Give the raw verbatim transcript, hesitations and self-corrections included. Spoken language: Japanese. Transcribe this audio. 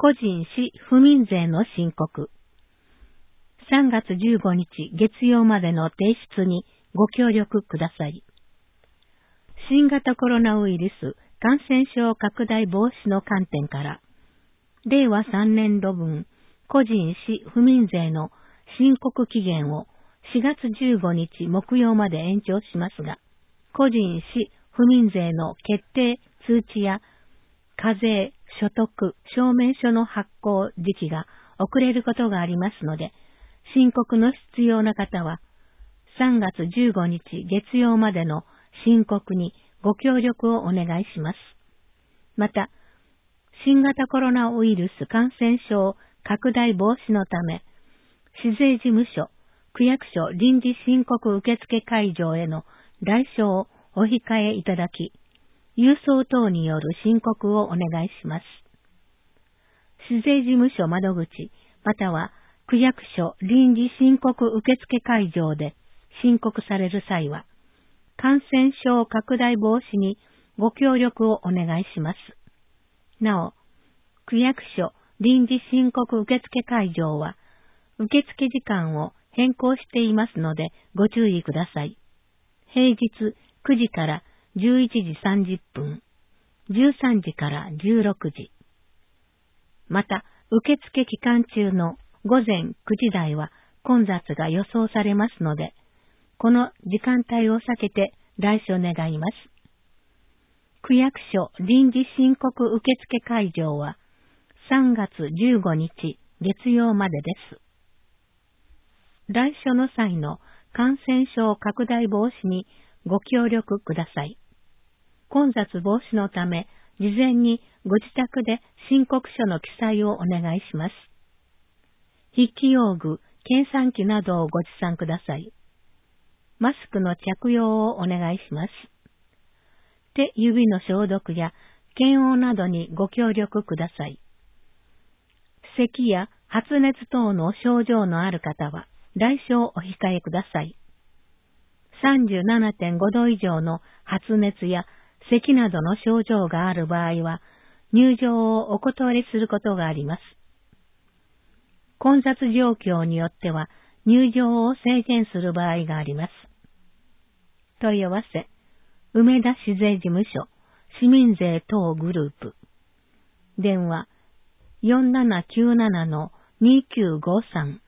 個人市府民税の申告。さんがつじゅうごにち月曜までの提出にご協力ください。新型コロナウイルス感染症拡大防止の観点から、れいわさんねんどぶん個人市府民税の申告期限をしがつじゅうごにち木曜まで延長しますが、個人市府民税の決定通知や課税、所得、証明書の発行時期が遅れることがありますので、申告の必要な方は、さんがつじゅうごにち月曜までの申告にご協力をお願いします。また、新型コロナウイルス感染症拡大防止のため、市税事務所、区役所臨時申告受付会場への来所をお控えいただき、郵送等による申告をお願いします。市税事務所窓口、または区役所臨時申告受付会場で申告される際は、感染症拡大防止にご協力をお願いします。なお、区役所臨時申告受付会場は、受付時間を変更していますのでご注意ください。平日くじからじゅういちじさんじゅっぷん、じゅうさんじからじゅうろくじ。また、受付期間中のごぜんくじ台は混雑が予想されますので、この時間帯を避けて来所願います。区役所臨時申告受付会場はさんがつじゅうごにち月曜までです。来所の際の感染症拡大防止にご協力ください。混雑防止のため、事前にご自宅で申告書の記載をお願いします。筆記用具、計算機などをご持参ください。マスクの着用をお願いします。手、指の消毒や検温などにご協力ください。咳や発熱等の症状のある方は、来所をお控えください。さんじゅうななてんごど以上の発熱や咳などの症状がある場合は、入場をお断りすることがあります。混雑状況によっては、入場を制限する場合があります。問い合わせ、梅田市税事務所、市民税等グループ。電話、よんななきゅうななのにきゅうごさん。